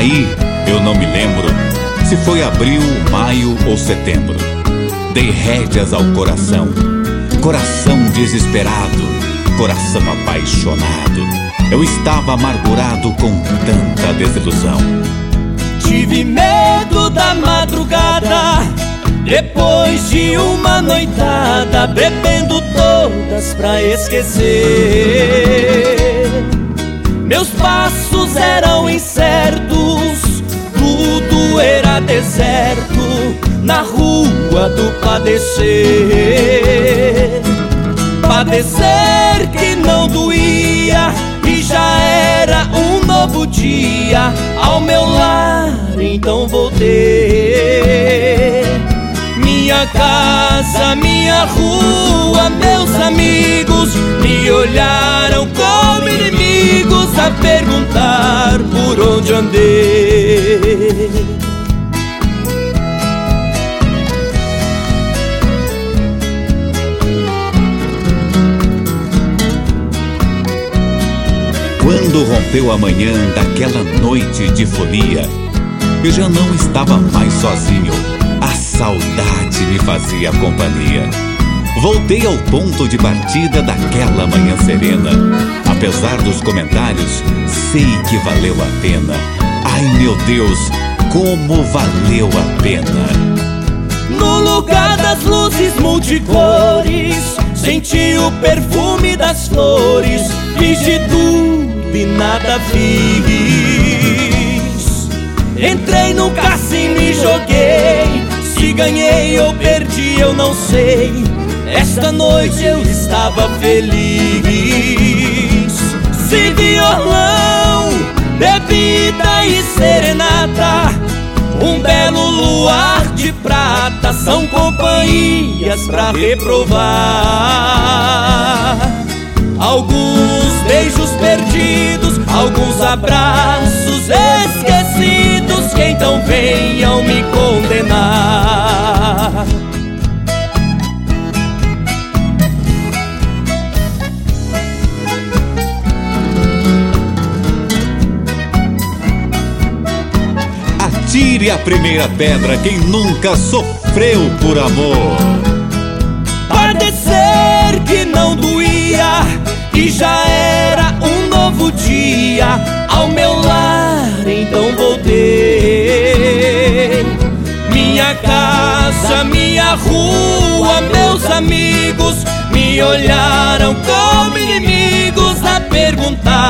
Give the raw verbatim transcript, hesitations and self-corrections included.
Aí eu não me lembro se foi abril, maio ou setembro. Dei rédeas ao coração, coração desesperado, coração apaixonado. Eu estava amargurado com tanta desilusão. Tive medo da madrugada, depois de uma noitada, bebendo todas pra esquecer. Meus passos eram incertos, tudo era deserto na rua do padecer. Padecer que não doía, e já era um novo dia. Ao meu lar então voltei. Minha casa, minha rua, meus amigos me olharam como inimigos a perguntar por onde andei. Quando rompeu a manhã daquela noite de folia, eu já não estava mais sozinho. A saudade me fazia companhia. Voltei ao ponto de partida daquela manhã serena. Apesar dos comentários, sei que valeu a pena. Ai meu Deus, como valeu a pena. No lugar das luzes multicores, senti o perfume das flores. Fiz de tudo e nada fiz. Entrei no cassino e joguei. Se ganhei ou perdi eu não sei. Esta noite eu estava feliz. Se violão, bebida e serenata, um belo luar de prata, são companhias pra reprovar. Alguns beijos perdidos, alguns abraços esquecidos, que então venham me condenar. Atire a primeira pedra quem nunca sofreu por amor. Padecer que não doía, e já era um novo dia. Ao meu lar então voltei. Minha casa, minha rua, meus amigos me olharam como inimigos a perguntar